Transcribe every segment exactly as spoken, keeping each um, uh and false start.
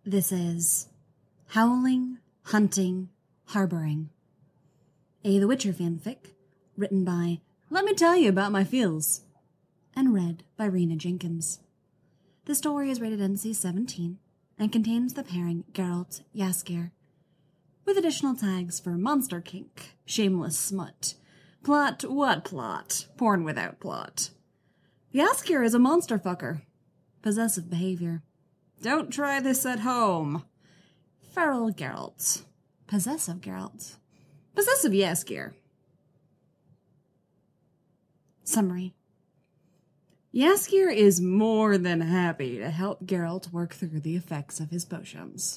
This is Howling, Hunting, Harboring, a The Witcher fanfic written by Let Me Tell You About My Feels and read by Rena Jenkins. The story is rated N C seventeen and contains the pairing Geralt Jaskier, with additional tags for monster kink, shameless smut, plot what plot, porn without plot. Jaskier is a monster fucker, possessive behavior. Don't try this at home. Feral Geralt. Possessive Geralt. Possessive Jaskier. Summary. Jaskier is more than happy to help Geralt work through the effects of his potions.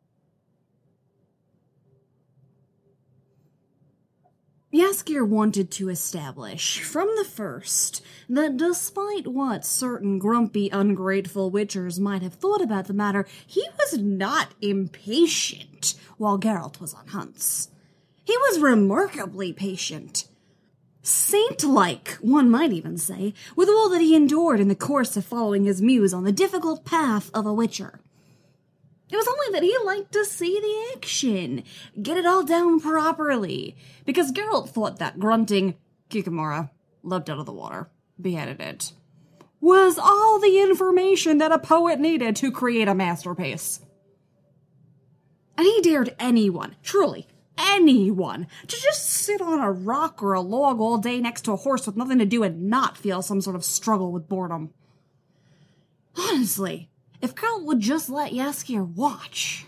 Jaskier wanted to establish, from the first, that despite what certain grumpy, ungrateful witchers might have thought about the matter, he was not impatient while Geralt was on hunts. He was remarkably patient. Saint-like, one might even say, with all that he endured in the course of following his muse on the difficult path of a witcher. It was only that he liked to see the action, get it all down properly, because Geralt thought that grunting Kikamura, leapt out of the water, beheaded it, was all the information that a poet needed to create a masterpiece. And he dared anyone, truly, anyone, to just sit on a rock or a log all day next to a horse with nothing to do and not feel some sort of struggle with boredom. Honestly, if Geralt would just let Jaskier watch.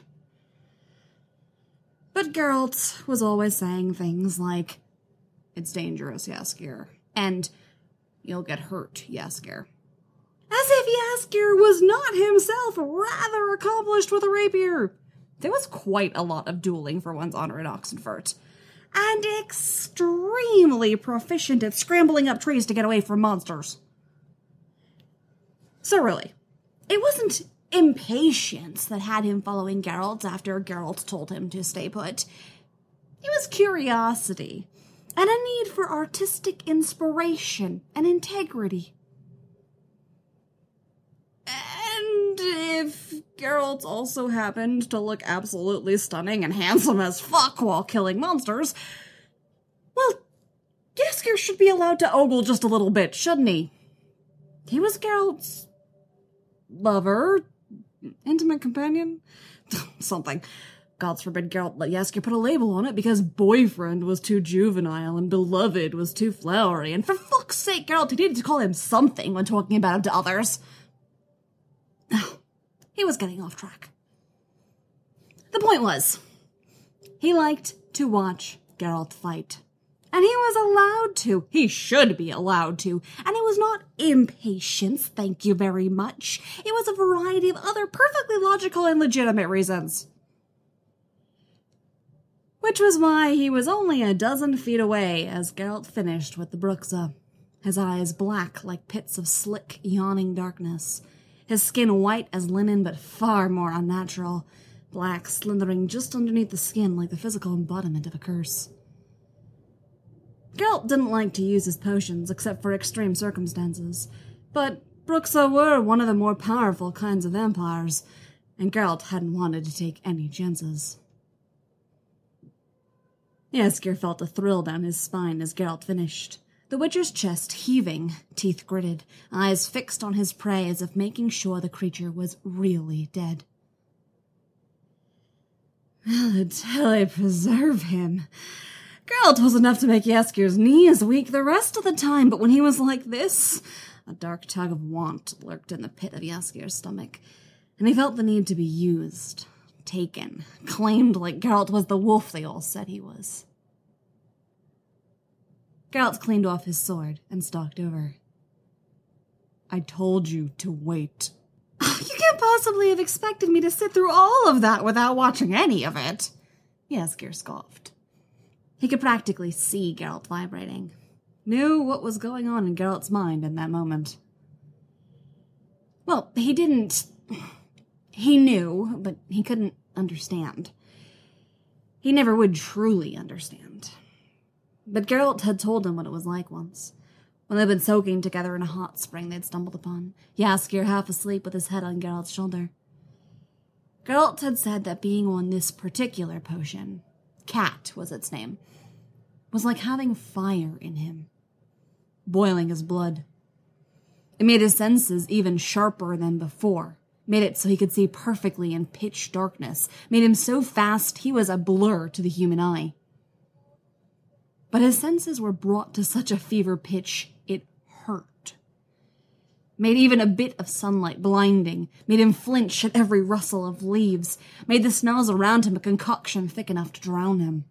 But Geralt was always saying things like, "It's dangerous, Jaskier," and "You'll get hurt, Jaskier." As if Jaskier was not himself rather accomplished with a rapier. There was quite a lot of dueling for one's honor in Oxenfurt, and extremely proficient at scrambling up trees to get away from monsters. So really, it wasn't impatience that had him following Geralt after Geralt told him to stay put. It was curiosity, and a need for artistic inspiration and integrity. And if Geralt also happened to look absolutely stunning and handsome as fuck while killing monsters, well, Jaskier should be allowed to ogle just a little bit, shouldn't he? He was Geralt's lover, intimate companion, something. Gods forbid Geralt let Jaskier put a label on it because boyfriend was too juvenile and beloved was too flowery, and for fuck's sake, Geralt, he needed to call him something when talking about him to others. He was getting off track. The point was, he liked to watch Geralt fight. And he was allowed to. He should be allowed to. And it was not impatience, thank you very much. It was a variety of other perfectly logical and legitimate reasons. Which was why he was only a dozen feet away as Geralt finished with the Bruxa, his eyes black like pits of slick, yawning darkness, his skin white as linen but far more unnatural, black slithering just underneath the skin like the physical embodiment of a curse. Geralt didn't like to use his potions except for extreme circumstances, but Bruxa were one of the more powerful kinds of vampires, and Geralt hadn't wanted to take any chances. Jaskier felt a thrill down his spine as Geralt finished, the Witcher's chest heaving, teeth gritted, eyes fixed on his prey as if making sure the creature was really dead. Well, until I preserve him. Geralt was enough to make Jaskier's knees weak the rest of the time, but when he was like this, a dark tug of want lurked in the pit of Jaskier's stomach, and he felt the need to be used, taken, claimed like Geralt was the wolf they all said he was. Geralt cleaned off his sword and stalked over. "I told you to wait." "You can't possibly have expected me to sit through all of that without watching any of it," Jaskier scoffed. He could practically see Geralt vibrating, knew what was going on in Geralt's mind in that moment. Well, he didn't... He knew, but he couldn't understand. He never would truly understand. But Geralt had told him what it was like once, when they'd been soaking together in a hot spring they'd stumbled upon, Jaskier half asleep with his head on Geralt's shoulder. Geralt had said that being on this particular potion, Cat was its name, was like having fire in him, boiling his blood. It made his senses even sharper than before, made it so he could see perfectly in pitch darkness, made him so fast he was a blur to the human eye. But his senses were brought to such a fever pitch it hurt. Made even a bit of sunlight blinding, made him flinch at every rustle of leaves, made the smells around him a concoction thick enough to drown him.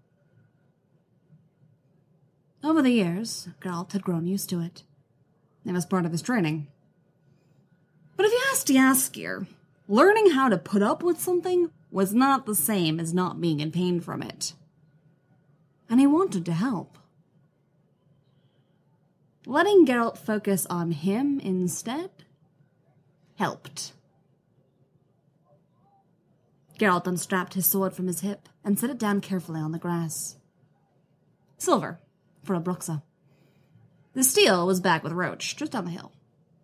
Over the years, Geralt had grown used to it. It was part of his training. But if you asked Jaskier, learning how to put up with something was not the same as not being in pain from it. And he wanted to help. Letting Geralt focus on him instead helped. Geralt unstrapped his sword from his hip and set it down carefully on the grass. Silver, for Abruxa. The steel was back with Roach, just down the hill.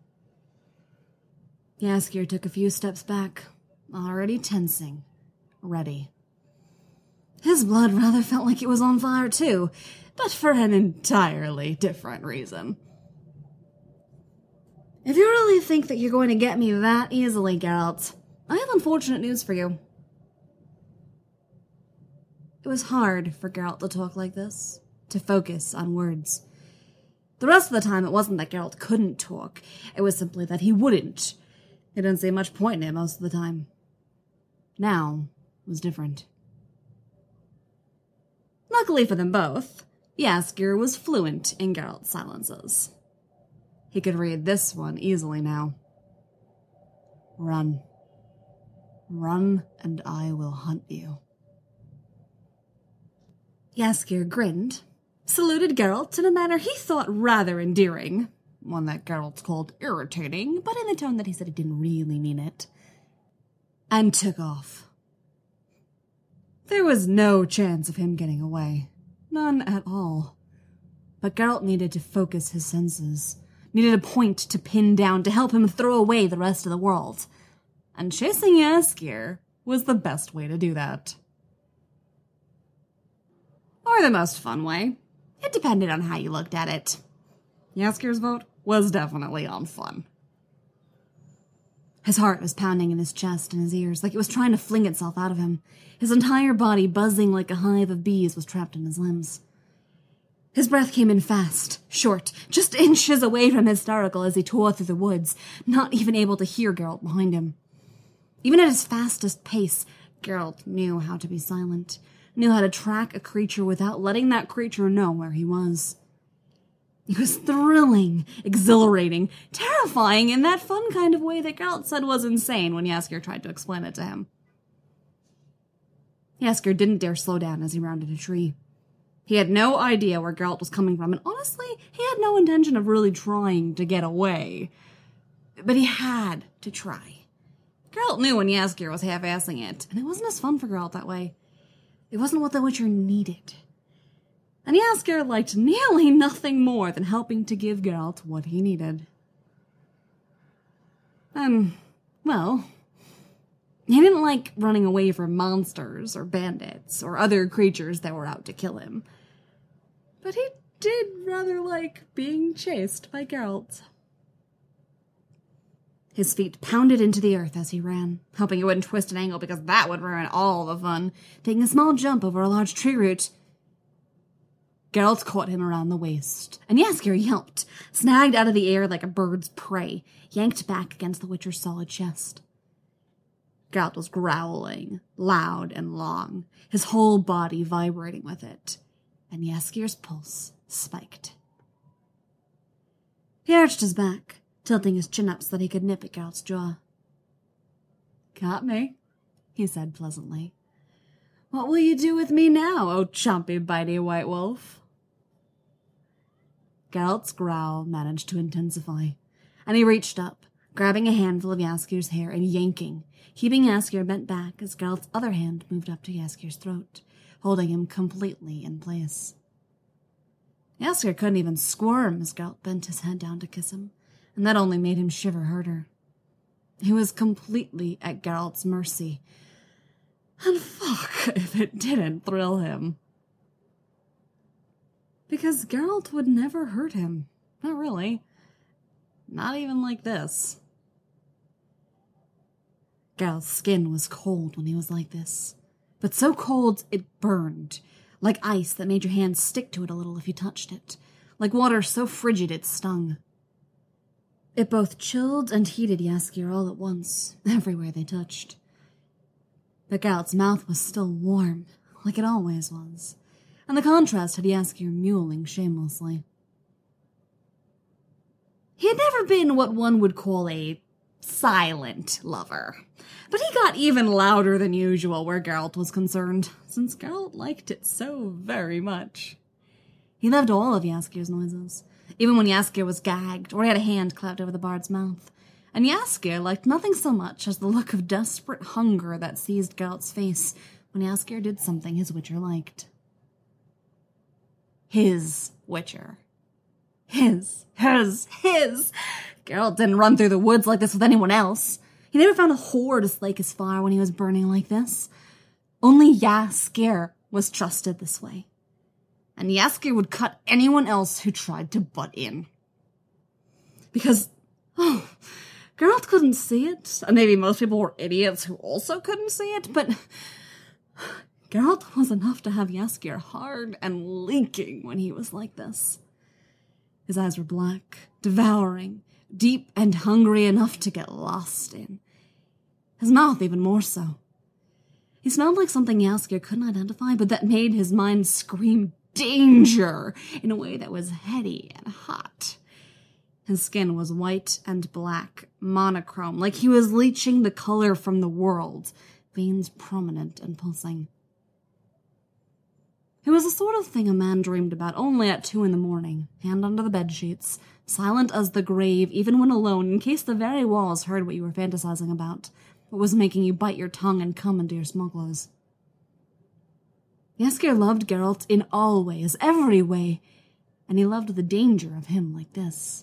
Jaskier took a few steps back, already tensing, ready. His blood rather felt like it was on fire too, but for an entirely different reason. If you really think that you're going to get me that easily, Geralt, I have unfortunate news for you. It was hard for Geralt to talk like this, to focus on words. The rest of the time, it wasn't that Geralt couldn't talk. It was simply that he wouldn't. He didn't see much point in it most of the time. Now was different. Luckily for them both, Jaskier was fluent in Geralt's silences. He could read this one easily now. Run. Run, and I will hunt you. Jaskier grinned, saluted Geralt in a manner he thought rather endearing, one that Geralt called irritating, but in the tone that he said he didn't really mean it, and took off. There was no chance of him getting away. None at all. But Geralt needed to focus his senses, needed a point to pin down to help him throw away the rest of the world. And chasing Jaskier was the best way to do that. Or the most fun way. It depended on how you looked at it. Jaskier's vote was definitely on fun. His heart was pounding in his chest and his ears, like it was trying to fling itself out of him. His entire body, buzzing like a hive of bees, was trapped in his limbs. His breath came in fast, short, just inches away from hysterical as he tore through the woods, not even able to hear Geralt behind him. Even at his fastest pace, Geralt knew how to be silent, knew how to track a creature without letting that creature know where he was. It was thrilling, exhilarating, terrifying in that fun kind of way that Geralt said was insane when Jaskier tried to explain it to him. Jaskier didn't dare slow down as he rounded a tree. He had no idea where Geralt was coming from, and honestly, he had no intention of really trying to get away. But he had to try. Geralt knew when Jaskier was half-assing it, and it wasn't as fun for Geralt that way. It wasn't what the Witcher needed. And Jaskier liked nearly nothing more than helping to give Geralt what he needed. And, well, he didn't like running away from monsters or bandits or other creatures that were out to kill him. But he did rather like being chased by Geralt. His feet pounded into the earth as he ran, hoping it wouldn't twist an angle because that would ruin all the fun. Taking a small jump over a large tree root, Geralt caught him around the waist, and Jaskier yelped, snagged out of the air like a bird's prey, yanked back against the Witcher's solid chest. Geralt was growling, loud and long, his whole body vibrating with it, and Jaskier's pulse spiked. He arched his back, tilting his chin up so that he could nip at Geralt's jaw. "Got me," he said pleasantly. "What will you do with me now, oh chompy bitey white wolf?" Geralt's growl managed to intensify, and he reached up, grabbing a handful of Jaskier's hair and yanking, keeping Jaskier bent back as Geralt's other hand moved up to Jaskier's throat, holding him completely in place. Jaskier couldn't even squirm as Geralt bent his head down to kiss him, and that only made him shiver harder. He was completely at Geralt's mercy. And fuck if it didn't thrill him. Because Geralt would never hurt him. Not really. Not even like this. Geralt's skin was cold when he was like this. But so cold it burned. Like ice that made your hands stick to it a little if you touched it. Like water so frigid it stung. It both chilled and heated Jaskier all at once, everywhere they touched. But Geralt's mouth was still warm, like it always was, and the contrast had Jaskier mewling shamelessly. He had never been what one would call a silent lover, but he got even louder than usual where Geralt was concerned, since Geralt liked it so very much. He loved all of Jaskier's noises, even when Jaskier was gagged or he had a hand clapped over the bard's mouth. And Jaskier liked nothing so much as the look of desperate hunger that seized Geralt's face when Jaskier did something his witcher liked. His witcher. His, his, his. Geralt didn't run through the woods like this with anyone else. He never found a whore to slake his fire when he was burning like this. Only Jaskier was trusted this way. And Jaskier would cut anyone else who tried to butt in. Because, oh, Geralt couldn't see it, and maybe most people were idiots who also couldn't see it, but Geralt was enough to have Jaskier hard and leaking when he was like this. His eyes were black, devouring, deep and hungry enough to get lost in. His mouth even more so. He smelled like something Jaskier couldn't identify, but that made his mind scream danger in a way that was heady and hot. His skin was white and black, monochrome, like he was leeching the color from the world, veins prominent and pulsing. It was the sort of thing a man dreamed about only at two in the morning, hand under the bedsheets, silent as the grave even when alone, in case the very walls heard what you were fantasizing about, what was making you bite your tongue and come into your small clothes. Jaskier loved Geralt in all ways, every way, and he loved the danger of him like this.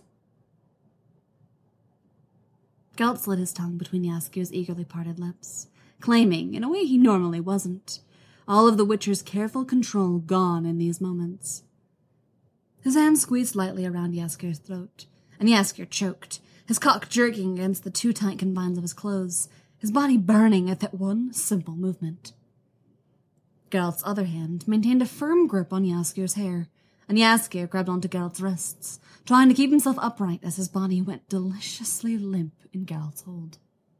Geralt slid his tongue between Jaskier's eagerly parted lips, claiming, in a way he normally wasn't, all of the Witcher's careful control gone in these moments. His hand squeezed lightly around Jaskier's throat, and Jaskier choked, his cock jerking against the too tight confines of his clothes, his body burning at that one simple movement. Geralt's other hand maintained a firm grip on Jaskier's hair, and Jaskier grabbed onto Geralt's wrists, trying to keep himself upright as his body went deliciously limp in Geralt's hold.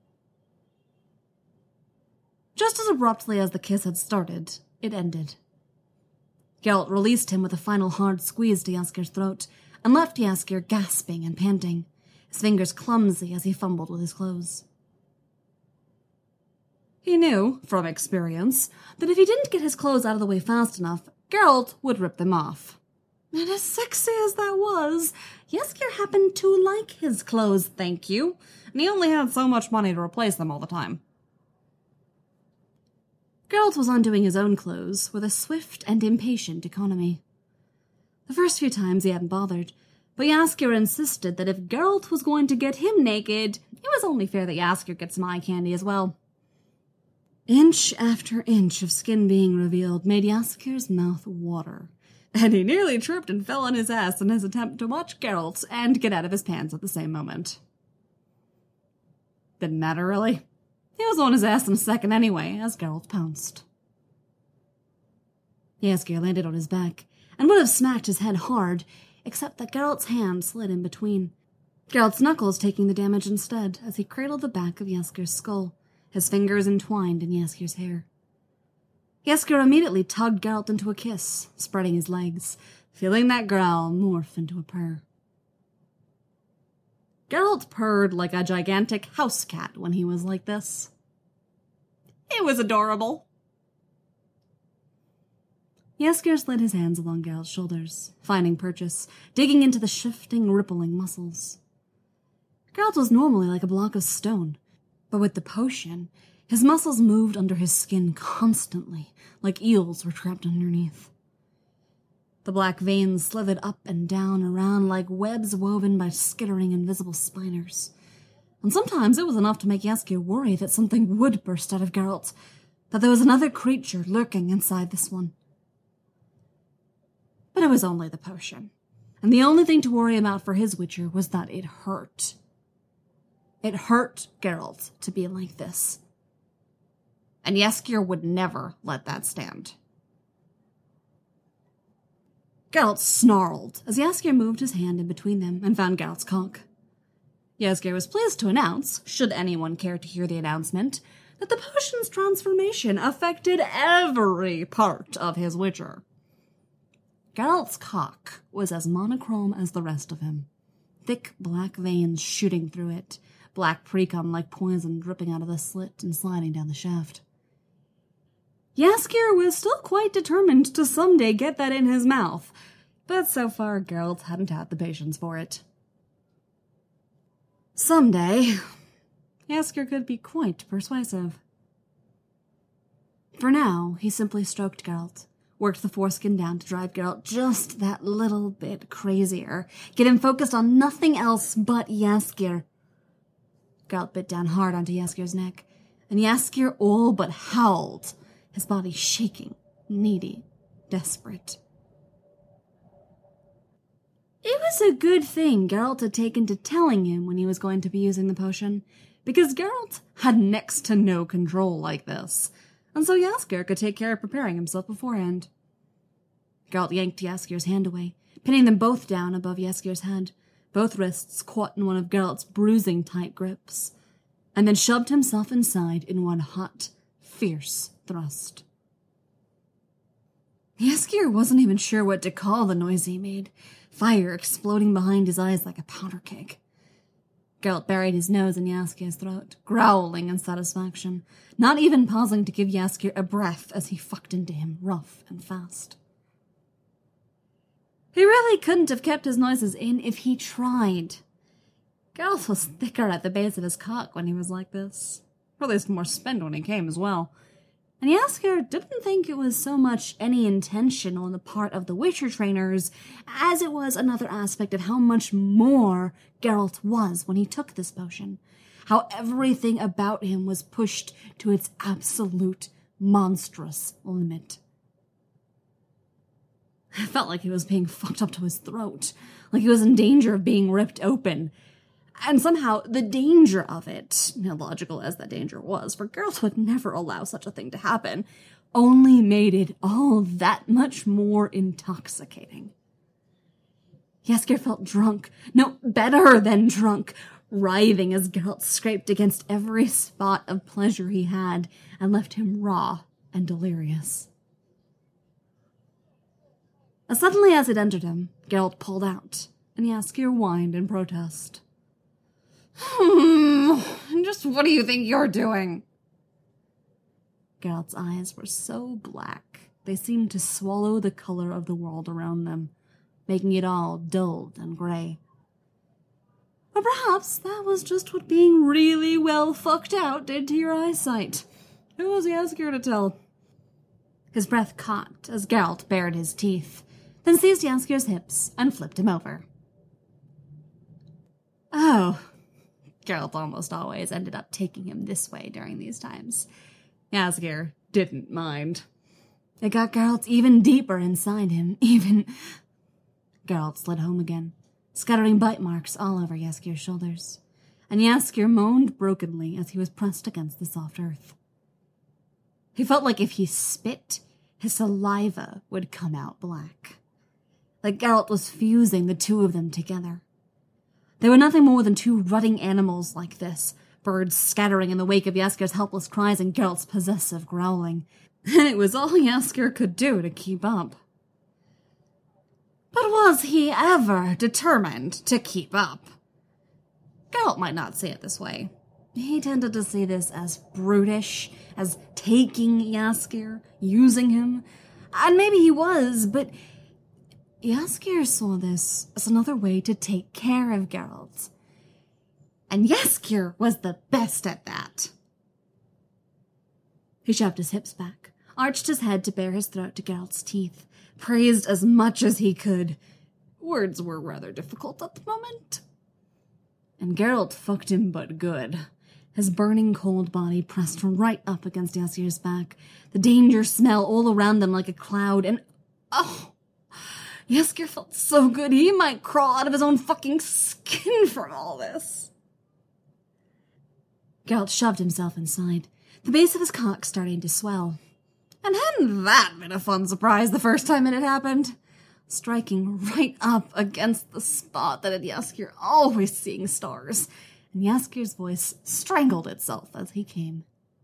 Just as abruptly as the kiss had started, it ended. Geralt released him with a final hard squeeze to Jaskier's throat, and left Jaskier gasping and panting, his fingers clumsy as he fumbled with his clothes. He knew, from experience, that if he didn't get his clothes out of the way fast enough, Geralt would rip them off. And as sexy as that was, Jaskier happened to like his clothes, thank you, and he only had so much money to replace them all the time. Geralt was undoing his own clothes with a swift and impatient economy. The first few times he hadn't bothered, but Jaskier insisted that if Geralt was going to get him naked, it was only fair that Jaskier get some eye candy as well. Inch after inch of skin being revealed made Jaskier's mouth water, and he nearly tripped and fell on his ass in his attempt to watch Geralt and get out of his pants at the same moment. Didn't matter, really. He was on his ass in a second anyway, as Geralt pounced. Jaskier landed on his back, and would have smacked his head hard, except that Geralt's hand slid in between, Geralt's knuckles taking the damage instead as he cradled the back of Jaskier's skull, his fingers entwined in Jaskier's hair. Jaskier immediately tugged Geralt into a kiss, spreading his legs, feeling that growl morph into a purr. Geralt purred like a gigantic house cat when he was like this. It was adorable. Jaskier slid his hands along Geralt's shoulders, finding purchase, digging into the shifting, rippling muscles. Geralt was normally like a block of stone, but with the potion, his muscles moved under his skin constantly, like eels were trapped underneath. The black veins slithered up and down around like webs woven by skittering invisible spiders, and sometimes it was enough to make Jaskier worry that something would burst out of Geralt, that there was another creature lurking inside this one. But it was only the potion, and the only thing to worry about for his Witcher was that it hurt. It hurt Geralt to be like this. And Jaskier would never let that stand. Geralt snarled as Jaskier moved his hand in between them and found Geralt's cock. Jaskier was pleased to announce, should anyone care to hear the announcement, that the potion's transformation affected every part of his Witcher. Geralt's cock was as monochrome as the rest of him. Thick black veins shooting through it, black precum like poison dripping out of the slit and sliding down the shaft. Jaskier was still quite determined to someday get that in his mouth, but so far Geralt hadn't had the patience for it. Someday, Jaskier could be quite persuasive. For now, he simply stroked Geralt, worked the foreskin down to drive Geralt just that little bit crazier, get him focused on nothing else but Jaskier. Geralt bit down hard onto Jaskier's neck, and Jaskier all but howled, his body shaking, needy, desperate. It was a good thing Geralt had taken to telling him when he was going to be using the potion, because Geralt had next to no control like this, and so Jaskier could take care of preparing himself beforehand. Geralt yanked Jaskier's hand away, pinning them both down above Jaskier's head, both wrists caught in one of Geralt's bruising tight grips, and then shoved himself inside in one hot, fierce thrust. Jaskier wasn't even sure what to call the noise he made, fire exploding behind his eyes like a powder keg. Geralt buried his nose in Jaskier's throat, growling in satisfaction, not even pausing to give Jaskier a breath as he fucked into him rough and fast. He really couldn't have kept his noises in if he tried. Geralt was thicker at the base of his cock when he was like this, or at least more spent when he came as well. And Jaskier didn't think it was so much any intention on the part of the Witcher trainers as it was another aspect of how much more Geralt was when he took this potion. How everything about him was pushed to its absolute monstrous limit. It felt like he was being fucked up to his throat, like he was in danger of being ripped open. And somehow, the danger of it, illogical as that danger was, for Geralt would never allow such a thing to happen, only made it all that much more intoxicating. Jaskier felt drunk, no, better than drunk, writhing as Geralt scraped against every spot of pleasure he had and left him raw and delirious. As suddenly as it entered him, Geralt pulled out, and Jaskier whined in protest. Hmm, just what do you think you're doing? Geralt's eyes were so black, they seemed to swallow the color of the world around them, making it all dulled and grey. Or perhaps that was just what being really well fucked out did to your eyesight. Who was Jaskier to tell? His breath caught as Geralt bared his teeth, then seized Jaskier's hips and flipped him over. Oh, Geralt almost always ended up taking him this way during these times. Jaskier didn't mind. It got Geralt even deeper inside him, even... Geralt slid home again, scattering bite marks all over Jaskier's shoulders, and Jaskier moaned brokenly as he was pressed against the soft earth. He felt like if he spit, his saliva would come out black. Like Geralt was fusing the two of them together. They were nothing more than two rutting animals like this, birds scattering in the wake of Jaskier's helpless cries and Geralt's possessive growling, and it was all Jaskier could do to keep up. But was he ever determined to keep up? Geralt might not see it this way. He tended to see this as brutish, as taking Jaskier, using him, and maybe he was, but Jaskier saw this as another way to take care of Geralt. And Jaskier was the best at that. He shoved his hips back, arched his head to bare his throat to Geralt's teeth, praised as much as he could. Words were rather difficult at the moment. And Geralt fucked him but good. His burning cold body pressed right up against Jaskier's back, the danger smell all around them like a cloud, and oh, Jaskier felt so good he might crawl out of his own fucking skin from all this. Geralt shoved himself inside, the base of his cock starting to swell. And hadn't that been a fun surprise the first time it had happened? Striking right up against the spot that had Jaskier always seeing stars, and Jaskier's voice strangled itself as he came.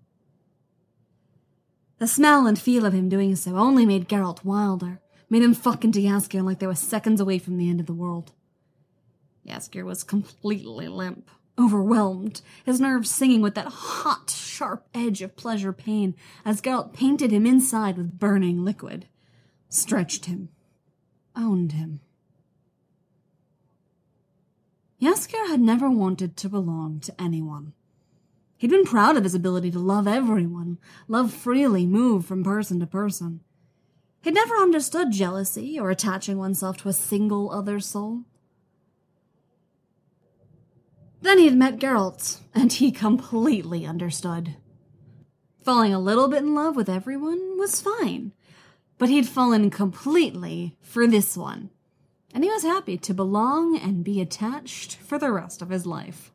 The smell and feel of him doing so only made Geralt wilder, made him fuck into Jaskier like they were seconds away from the end of the world. Jaskier was completely limp, overwhelmed, his nerves singing with that hot, sharp edge of pleasure pain as Geralt painted him inside with burning liquid, stretched him, owned him. Jaskier had never wanted to belong to anyone. He'd been proud of his ability to love everyone, love freely, move from person to person. He'd never understood jealousy or attaching oneself to a single other soul. Then he'd met Geralt, and he completely understood. Falling a little bit in love with everyone was fine, but he'd fallen completely for this one, and he was happy to belong and be attached for the rest of his life.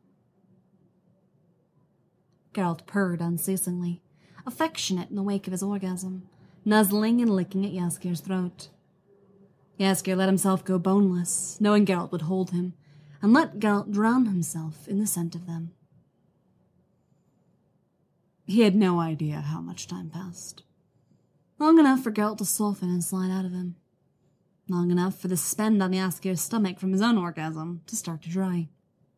Geralt purred unceasingly, affectionate in the wake of his orgasm, nuzzling and licking at Jaskier's throat. Jaskier let himself go boneless, knowing Geralt would hold him, and let Geralt drown himself in the scent of them. He had no idea how much time passed. Long enough for Geralt to soften and slide out of him. Long enough for the spend on Jaskier's stomach from his own orgasm to start to dry.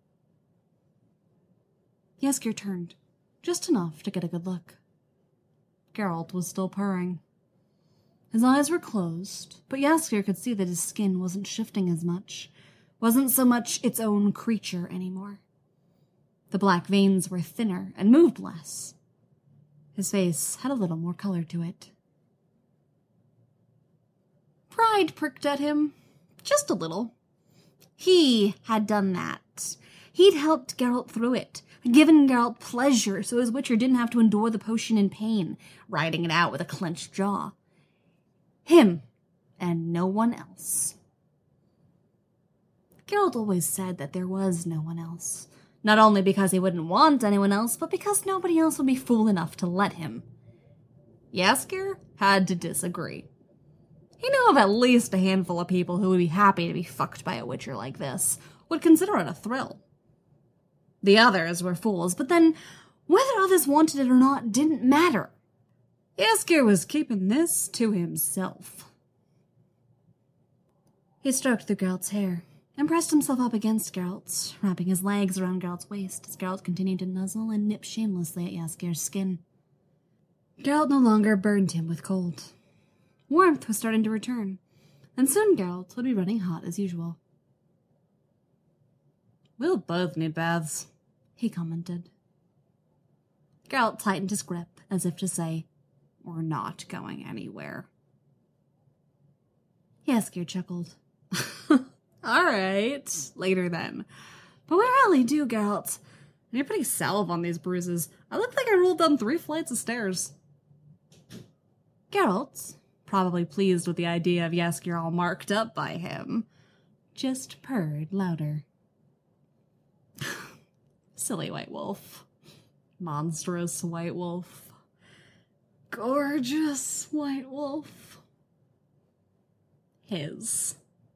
Jaskier turned, just enough to get a good look. Geralt was still purring. His eyes were closed, but Jaskier could see that his skin wasn't shifting as much, wasn't so much its own creature anymore. The black veins were thinner and moved less. His face had a little more color to it. Pride pricked at him, just a little. He had done that. He'd helped Geralt through it, given Geralt pleasure so his Witcher didn't have to endure the potion in pain, riding it out with a clenched jaw. Him, and no one else. Geralt always said that there was no one else, not only because he wouldn't want anyone else, but because nobody else would be fool enough to let him. Jaskier had to disagree. He knew of at least a handful of people who would be happy to be fucked by a Witcher like this, would consider it a thrill. The others were fools, but then whether others wanted it or not didn't matter. Jaskier was keeping this to himself. He stroked through Geralt's hair and pressed himself up against Geralt's, wrapping his legs around Geralt's waist as Geralt continued to nuzzle and nip shamelessly at Jaskier's skin. Geralt no longer burned him with cold. Warmth was starting to return, and soon Geralt would be running hot as usual. "We'll both need baths," he commented. Geralt tightened his grip, as if to say, "We're not going anywhere." Jaskier chuckled. "All right, later then. But we really do, Geralt. You're putting salve on these bruises. I look like I rolled down three flights of stairs." Geralt, probably pleased with the idea of Jaskier all marked up by him, just purred louder. Silly white wolf. Monstrous white wolf. Gorgeous white wolf. His.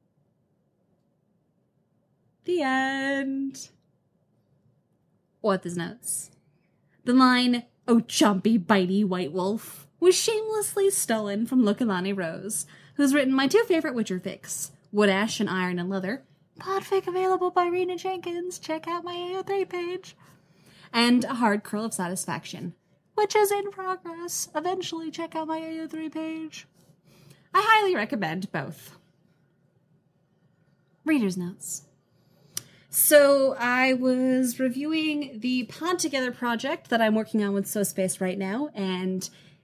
The end. Author's notes. The line, "Oh chumpy, bitey white wolf," was shamelessly stolen from Lokalani Rose, who's written my two favorite Witcher fics, Wood Ash and Iron and Leather, podfic available by Rena Jenkins, check out my A O three page, and A Hard Curl of Satisfaction, which is in progress. Eventually check out my A O three page. I highly recommend both. Reader's notes. So I was reviewing the Pod Together project that I'm working on with So Space right now, and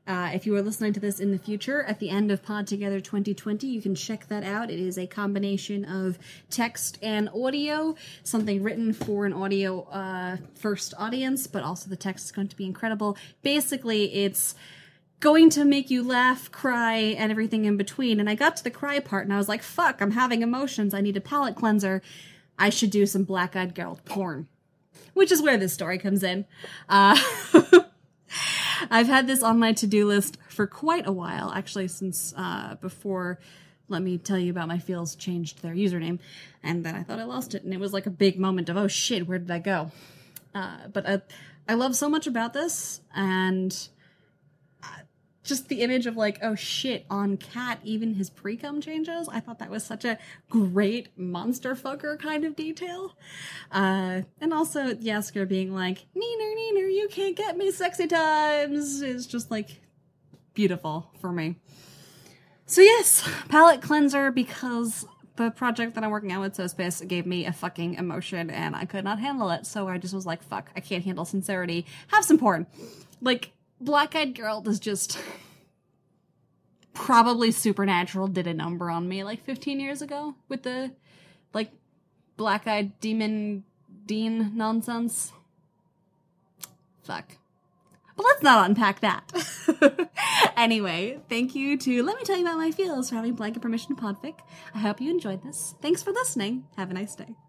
Uh, if you are listening to this in the future, at the end of Pod Together twenty twenty, you can check that out. It is a combination of text and audio, something written for an audio uh, first audience, but also the text is going to be incredible. Basically, it's going to make you laugh, cry, and everything in between. And I got to the cry part, and I was like, fuck, I'm having emotions. I need a palate cleanser. I should do some Black-Eyed Girl porn. Which is where this story comes in. Uh... I've had this on my to-do list for quite a while, actually since uh, before Let Me Tell You About My Feels changed their username, and then I thought I lost it, and it was like a big moment of, oh shit, where did I go? Uh, but uh, I love so much about this, and uh, just the image of like, oh shit, on Cat, even his pre-cum changes, I thought that was such a great monster fucker kind of detail. Uh, and also Jaskier being like, neener, neener, you can't get me sexy times, is just like beautiful for me. So yes, palette cleanser, because the project that I'm working on with SoSpace gave me a fucking emotion and I could not handle it, so I just was like, fuck, I can't handle sincerity. Have some porn. Like, Black-Eyed Girl is just probably Supernatural did a number on me like fifteen years ago with the like black-eyed demon Dean nonsense. Fuck. But let's not unpack that. Anyway, thank you to Let Me Tell You About My Feels for having blanket permission to podfic. I hope you enjoyed this. Thanks for listening. Have a nice day.